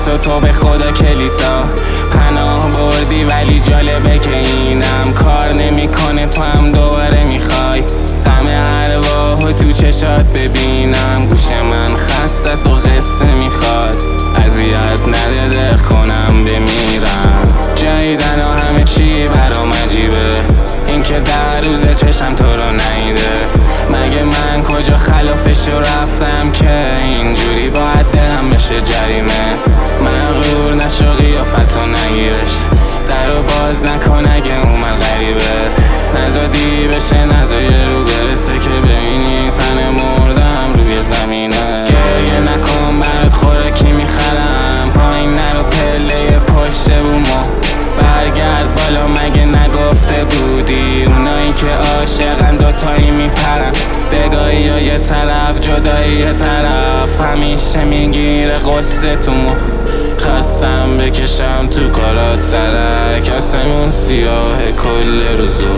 و تو به خدا کلیسا پناه بردی، ولی جالبه که اینم کار نمیکنه، تو هم دوباره میخوای غم ارواحو تو چشات ببینم. گوش من خسته است و قصه میخواد، اذیت نده دق کنم بمیرم. جاییدن و همه چی برام عجیبه، این که در روز چشم تو رو نیده. مگه من کجا خلافشو رفتم که اینجوری باید دلم بشه جریمه؟ مغرور نشو قیافتو نگیرش، درو باز نکن اگه اومد غریبه. نزادی بشه نزا یه رو برسه که ببینی تن مردم روی زمینه. گریه نکن برات خوراکی میخرم، پایین نرو پله پشت بومو برگرد بالا، مگه نگفته بودی اونایی که عاشقن دوتایی میپرن؟ بگاهی یا یه طرف جدایی یه طرف، همیشه میگیره قصه تو مو. خواستم بکشم تو کارات سرک، آسمون سیاه کل روزو.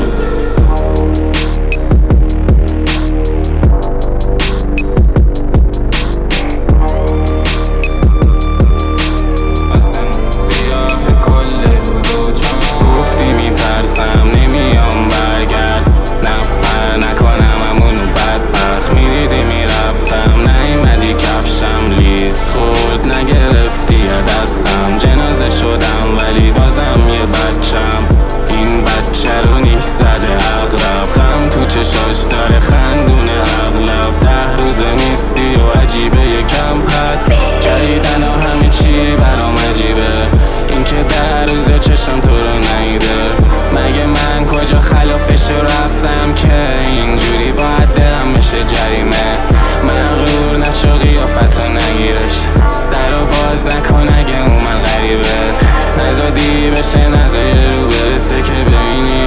جنازه شدم ولی بازم یه بچم، این بچه رو نیش زده اغرب، غم تو چشاش داره خندونه اغلب. 10 روزه نیستی و عجیبه یکم پس، جاییدن و همه چی برام عجیبه، این که 10 روزه چشم تو رو نیده. مگه من کجا خلافشو رفتم که اینجوری باید دلم بشه جریمه؟ مغرور نشو قیافتو نگیرش، درو باز نکن اگه اومد غریبه. نزادی بشه نزا یه رو برسه که ببینی